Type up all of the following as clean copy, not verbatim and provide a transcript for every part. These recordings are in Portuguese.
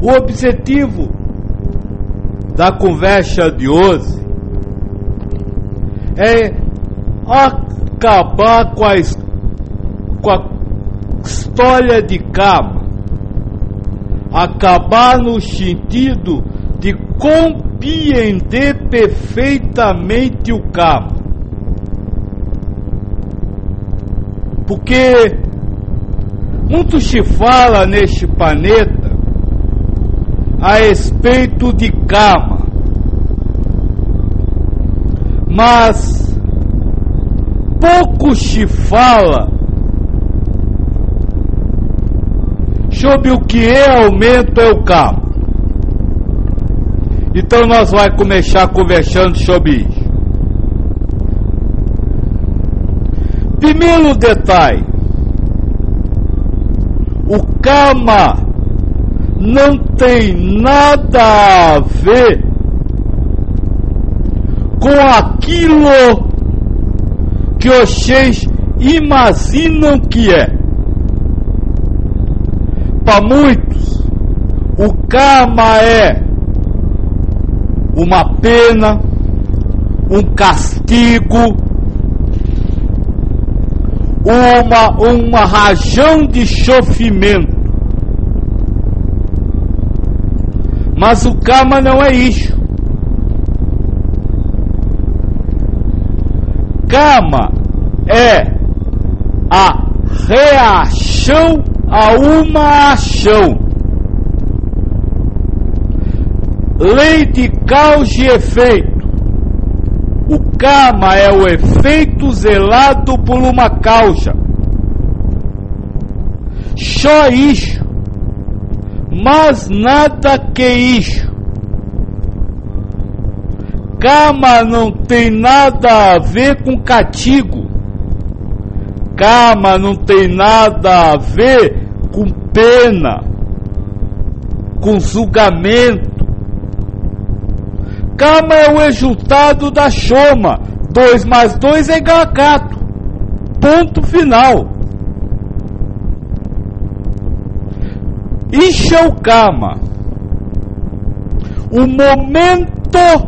O objetivo da conversa de hoje é acabar com a história de karma, acabar no sentido de compreender perfeitamente o karma, porque muito se fala neste planeta a respeito de karma, mas pouco se fala sobre o que realmente é o karma. Então nós vamos começar conversando sobre isso. Primeiro detalhe: o karma não tem nada a ver com aquilo que vocês imaginam que é. Para muitos, o karma é uma pena, um castigo, uma razão de sofrimento. Mas o karma não é isso. Karma é a reação a uma ação. Lei de causa e efeito. O karma é o efeito zelado por uma causa. Só isso. Mas nada que isso. Karma não tem nada a ver com castigo. Karma não tem nada a ver com pena, com julgamento. Karma é o resultado da soma. 2 mais 2 é igual a 4. Ponto final. Isso é o karma. O momento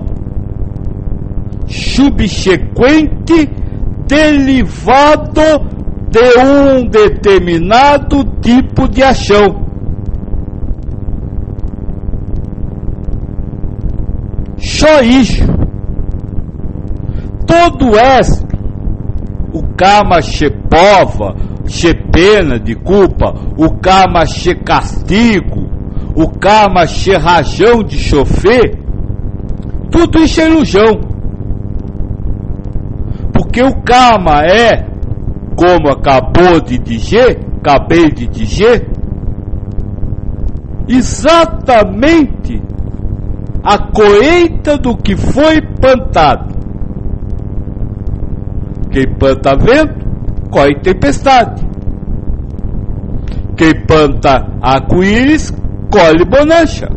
subsequente derivado de um determinado tipo de ação. Só isso. Todo o resto, o karma se prova, se pena de culpa, o karma se castigo, o karma se razão de sofrer, tudo isso é ilusão. Porque o karma é, como acabei de dizer, exatamente a colheita do que foi plantado. Quem planta vento, colhe tempestade. Quem planta arco-íris, colhe bonança.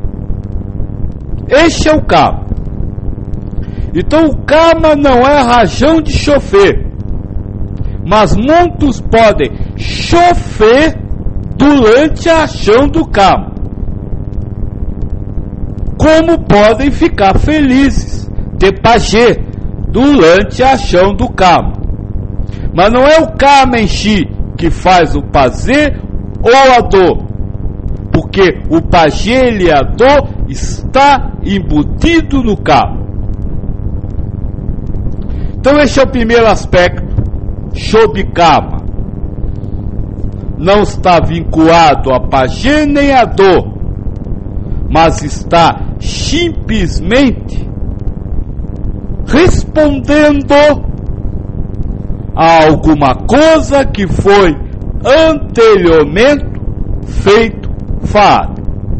Este é o karma. Então o karma não é razão de sofrer, mas muitos podem sofrer durante a ação do karma, como podem ficar felizes de prazer durante a ação do karma. Mas não é o karma em si que faz o prazer ou a dor, porque o prazer e a dor está embutido no karma. Então esse é o primeiro aspecto sobre karma. Não está vinculado a prazer nem a dor, mas está simplesmente respondendo a alguma coisa que foi anteriormente feito falado.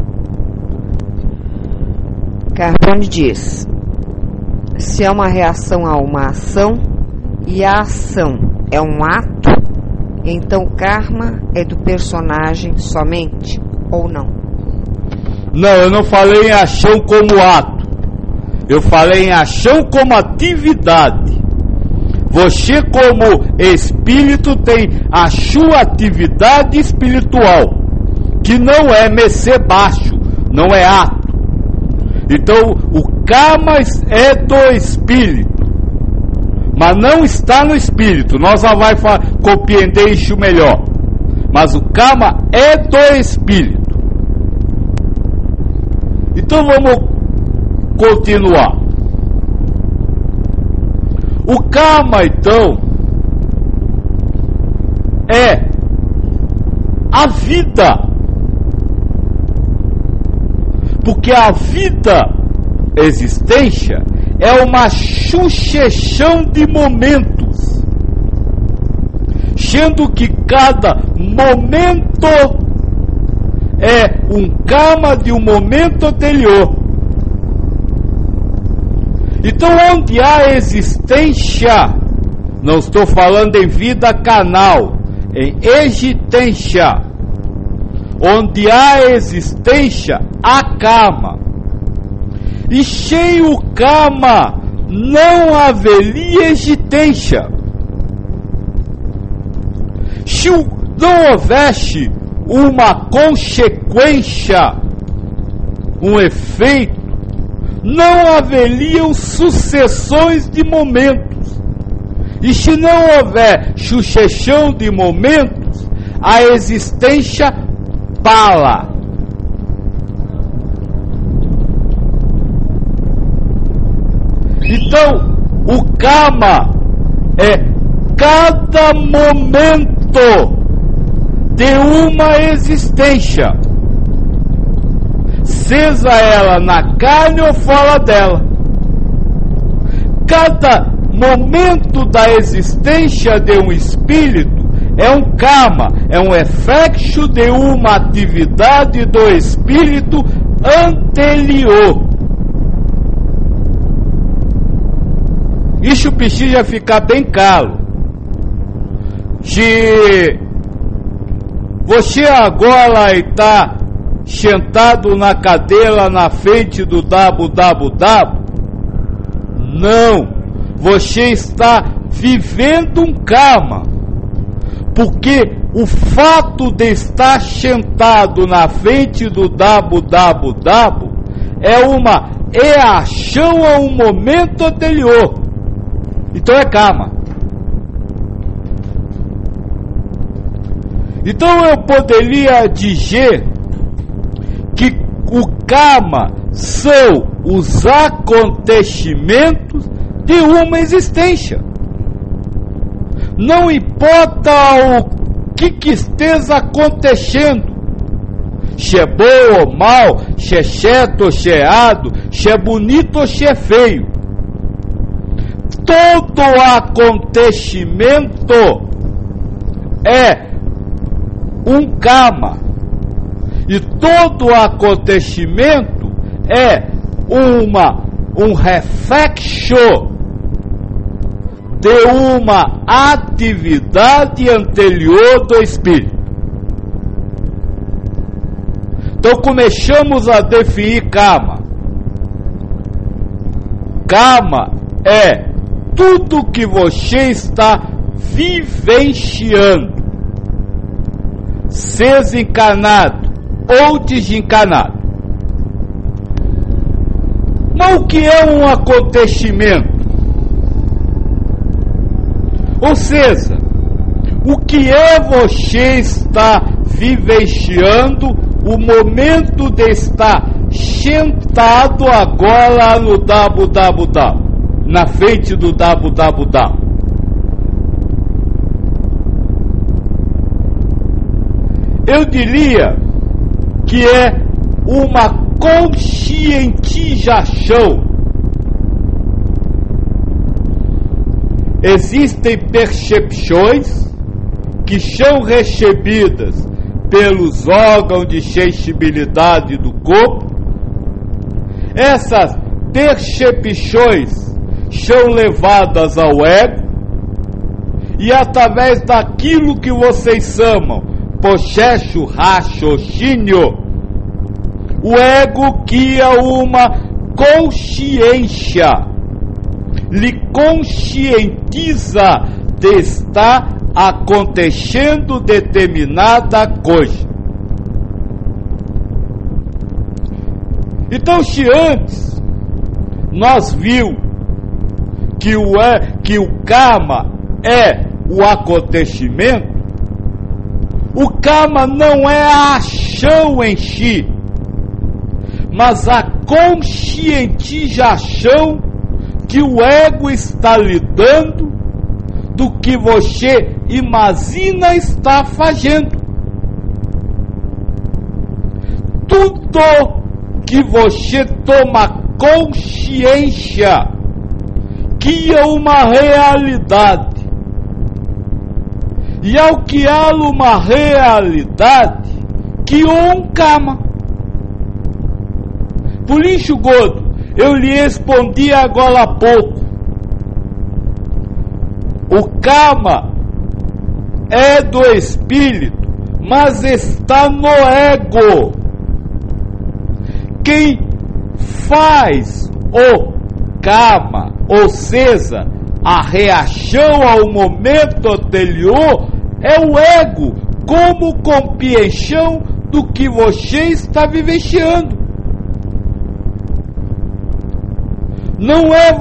Carbone diz: se é uma reação a uma ação e a ação é um ato, então karma é do personagem somente ou não? Não, eu não falei em ação como ato. Eu falei em ação como atividade. Você, como espírito, tem a sua atividade espiritual, que não é mexer baixo, não é ato. Então o karma é do espírito, mas não está no espírito. Nós já vai compreender isso melhor. Mas o karma é do espírito. Então vamos continuar. O karma, então, é a vida. Porque a vida, existência, é uma sucessão de momentos, sendo que cada momento é um karma de um momento anterior. Então, onde há existência, não estou falando em vida carnal, em existência, onde há existência, há karma. E sem o karma não haveria existência. Se não houvesse uma consequência, um efeito, não haveriam sucessões de momentos. E se não houver sucessão de momentos, a existência para. Então, o karma é cada momento de uma existência, seja ela na carne ou fora dela. Cada momento da existência de um espírito é um karma, é um reflexo de uma atividade do espírito anterior. Isso precisa ficar bem claro. Se você agora está sentado na cadeira na frente do www, não, você está vivendo um karma, porque o fato de estar sentado na frente do www é uma reação a um momento anterior. Então é karma. Então eu poderia dizer que o karma são os acontecimentos de uma existência. Não importa o que esteja acontecendo, se é bom ou mal, se é certo ou se é errado, se é bonito ou se é feio. Todo acontecimento é um karma. E todo acontecimento é um reflexo de uma atividade anterior do espírito. Então começamos a definir karma. Karma é tudo que você está vivenciando, seja encarnado ou desencarnado. Mas o que é um acontecimento? Ou seja, o que é você estar vivenciando o momento de estar sentado agora no www, na frente do www. Eu diria que é uma conscientização. Existem percepções que são recebidas pelos órgãos de sensibilidade do corpo. Essas percepções são levadas ao ego, e através daquilo que vocês chamam processo raciocínio, o ego cria uma consciência, lhe conscientiza de estar acontecendo determinada coisa. Então, se antes nós viu que o karma é o acontecimento, o karma não é a ação em si, mas a conscientização que o ego está lhe dando do que você imagina estar fazendo. Tudo que você toma consciência que é uma realidade, e ao que há uma realidade, que um karma. Por isso, Godo, eu lhe respondi agora há pouco. O karma é do espírito, mas está no ego. Quem faz o karma, ou seja, a reação ao momento anterior, é o ego, como compreensão do que você está vivenciando. Não é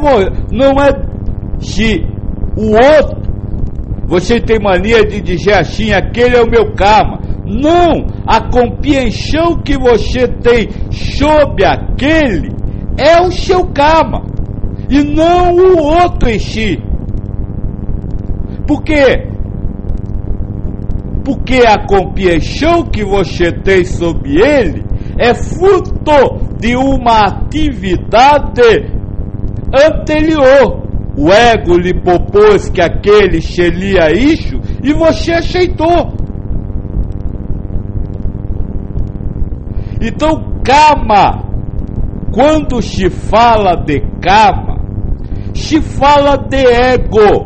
se o outro, você tem mania de dizer assim, aquele é o meu karma. Não, a compreensão que você tem sobre aquele é o seu karma, e não o outro em si. Por quê? Porque a compreensão que você tem sobre ele é fruto de uma atividade anterior. O ego lhe propôs que aquele seria isso e você aceitou. Então, karma, quando se fala de karma, se fala de ego,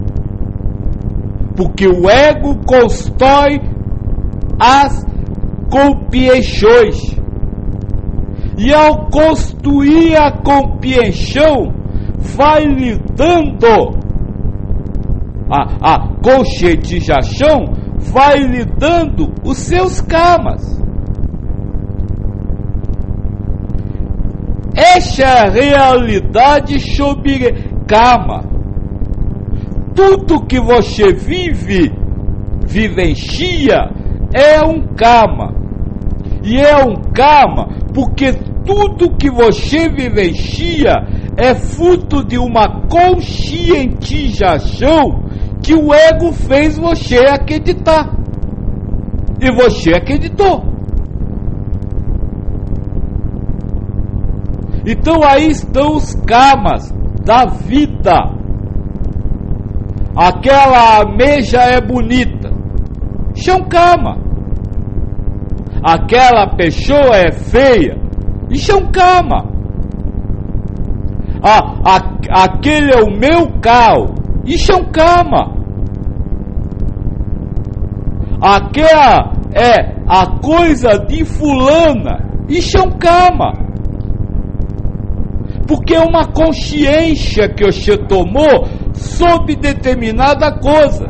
porque o ego constrói as compreensões, e ao construir a compreensão, vai lhe dando a conscientização, vai lhe dando os seus karmas. Essa é a realidade sobre karma. Tudo que você vivencia é um karma. E é um karma porque tudo que você vivencia é fruto de uma conscientização que o ego fez você acreditar. E você acreditou. Então aí estão os karmas da vida. Aquela ameixa é bonita, isso é um karma. Aquela pessoa é feia, isso é um karma. Aquele é o meu carro, isso é um karma. Aquela é a coisa de fulana, isso é um karma. Porque é uma consciência que você tomou sobre determinada coisa.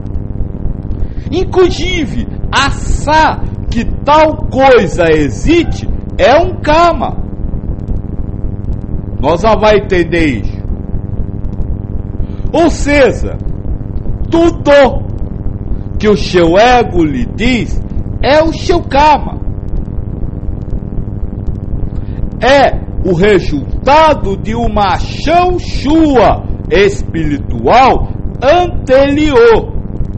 Inclusive, achar que tal coisa existe é um karma. Nós já vamos entender isso. Ou seja, tudo que o seu ego lhe diz é o seu karma. É o resultado de uma ação sua espiritual anterior.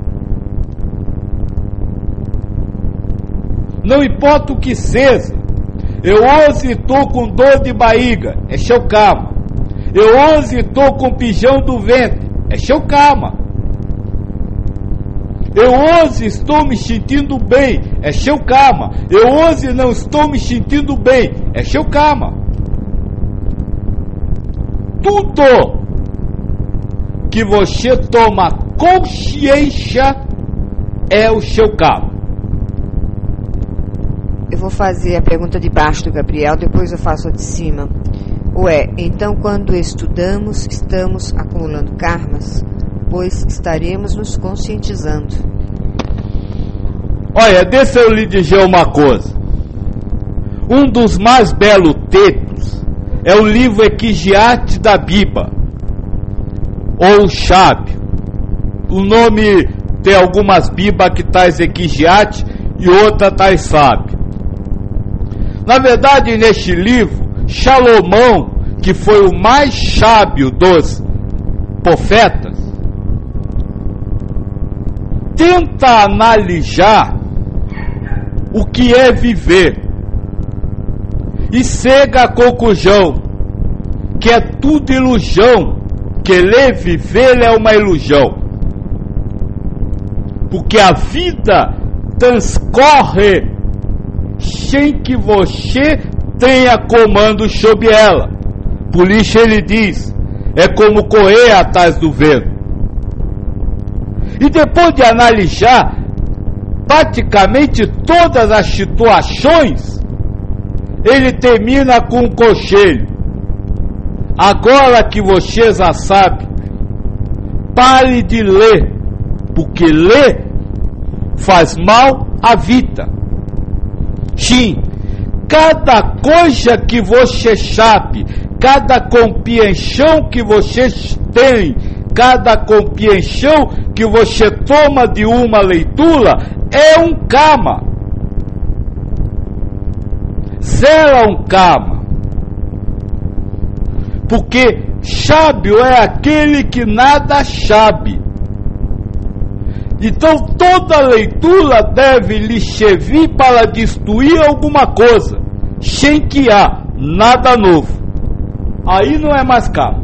Não importa o que seja. Eu hoje estou com dor de barriga, é seu karma. Eu hoje estou com pijão do ventre, é seu karma. Eu hoje estou me sentindo bem, é seu karma. Eu hoje não estou me sentindo bem, é seu karma. Tudo que você toma consciência é o seu karma. Eu vou fazer a pergunta de baixo do Gabriel, depois eu faço a de cima. Então quando estudamos, estamos acumulando karmas, pois estaremos nos Um dos mais belos textos é o livro Equigiate da Biba, ou Chábio. O nome tem algumas Bibas que tais Equigiate e outra tais Sábio. Na verdade, neste livro, Salomão, que foi o mais sábio dos profetas, tenta analisar o que é viver e chega à conclusão que é tudo ilusão, que ele viver é uma ilusão, porque a vida transcorre sem que você tenha comando sobre ela. Por isso ele diz, é como correr atrás do vento. E depois de analisar praticamente todas as situações, ele termina com um conselho. Agora que você já sabe, pare de ler, porque ler faz mal à vida. Sim, cada coisa que você sabe, cada compreensão que você tem, cada compreensão que você toma de uma leitura é um karma. Será um karma. Porque sábio é aquele que nada sabe. Então toda leitura deve lhe servir para destruir alguma coisa, sem que há nada novo. Aí não é mais karma.